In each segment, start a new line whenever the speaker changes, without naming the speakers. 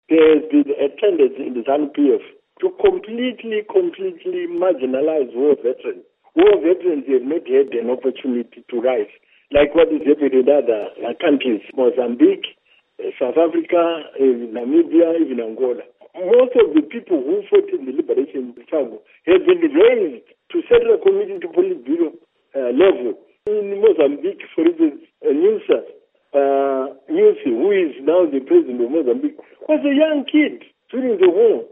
there has been a tendency in the ZANU-PF to completely marginalize war veterans. War veterans have not had an opportunity to rise, like what is happening in other countries, Mozambique, South Africa, Namibia, even Angola. Most of the people who fought in the liberation struggle have been raised to Central Committee to Politburo level. In Mozambique, for instance, Nyusi, who is now the president of Mozambique, was a young kid during the war.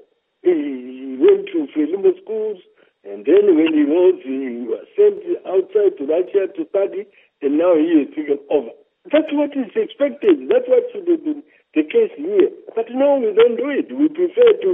He went to Frelimo schools, and then when he was sent outside to Russia to study, and now he is taken over. That's what is expected. That's what should have been the case here. But no, we don't do it. We prefer to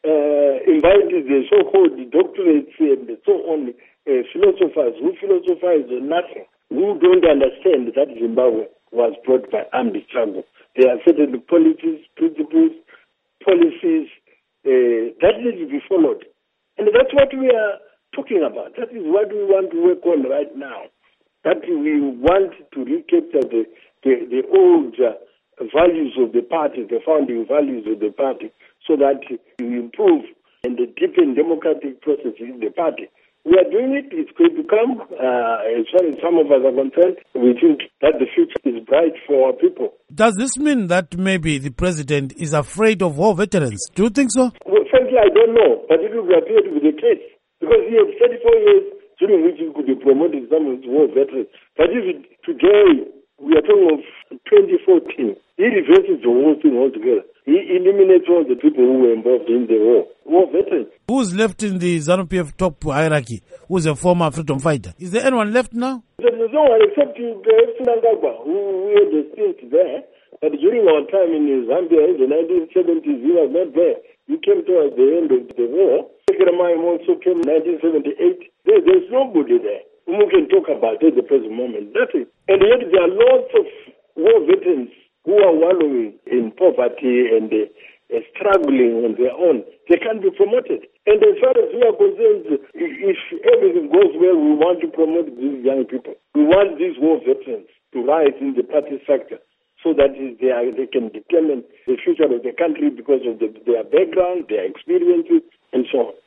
invite the so-called doctorates and so on, philosophers who philosophize on nothing, who don't understand that Zimbabwe was brought by armed struggle. There are certain policies, principles, policies that need to be followed. And that's what we are talking about. That is what we want to work on right now. That we want to recapture the old values of the party, the founding values of the party, so that we improve and deepen democratic processes in the party. We are doing it. It's going to come. As far as some of us are concerned, we think that the future is bright for our people.
Does this mean that maybe the president is afraid of war veterans? Do you think so?
Well, frankly, I don't know, but it will appear to be the case. Because he had 34 years during which he could be promoted some of the war veterans. But if today, we are talking of 2014, he reverses the whole thing altogether. He eliminates all the people who were involved in the war veterans.
Who's left in the ZANU-PF top hierarchy? Who's a former freedom fighter? Is there anyone left now?
There's no one except Mnangagwa, who had a stint there. But during our time in Zambia in the 1970s, he was not there. He came towards the end of the war. Sekiramayim also came in 1978. There's nobody there who can talk about at the present moment. That's it. And yet there are lots of war veterans who are wallowing in poverty and struggling on their own. They can't be promoted. And as far as we are concerned, if everything goes well, we want to promote these young people. We want these war veterans to rise in the party sector so that they can determine the future of the country because of their background, their experiences, and so on.